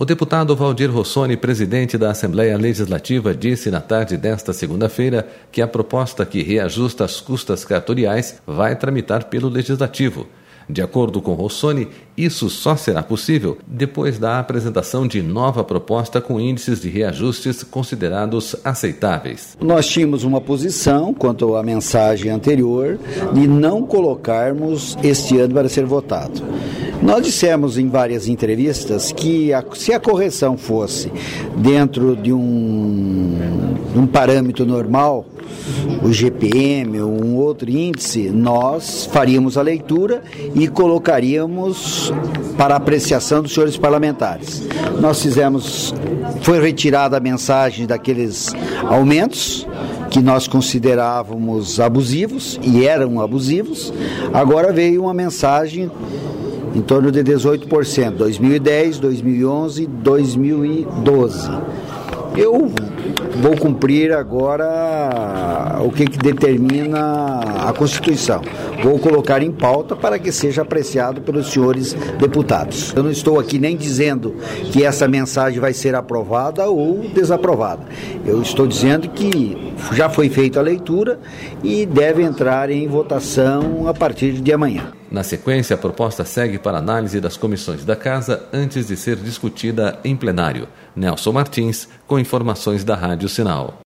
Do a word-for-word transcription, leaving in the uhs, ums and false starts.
O deputado Valdir Rossoni, presidente da Assembleia Legislativa, disse na tarde desta segunda-feira que a proposta que reajusta as custas cartoriais vai tramitar pelo Legislativo. De acordo com Rossoni, isso só será possível depois da apresentação de nova proposta com índices de reajustes considerados aceitáveis. Nós tínhamos uma posição, quanto à mensagem anterior, de não colocarmos este ano para ser votado. Nós dissemos em várias entrevistas que a, se a correção fosse dentro de um, de um parâmetro normal, o G P M ou um outro índice, nós faríamos a leitura e colocaríamos para apreciação dos senhores parlamentares. Nós fizemos, foi retirada a mensagem daqueles aumentos que nós considerávamos abusivos e eram abusivos. Agora veio uma mensagem em torno de dezoito por cento, dois mil e dez, dois mil e onze, dois mil e doze. Eu vou cumprir agora o que, que determina a Constituição. Vou colocar em pauta para que seja apreciado pelos senhores deputados. Eu não estou aqui nem dizendo que essa mensagem vai ser aprovada ou desaprovada. Eu estou dizendo que já foi feita a leitura e deve entrar em votação a partir de amanhã. Na sequência, a proposta segue para análise das comissões da Casa antes de ser discutida em plenário. Nelson Martins, com informações da Rádio Sinal.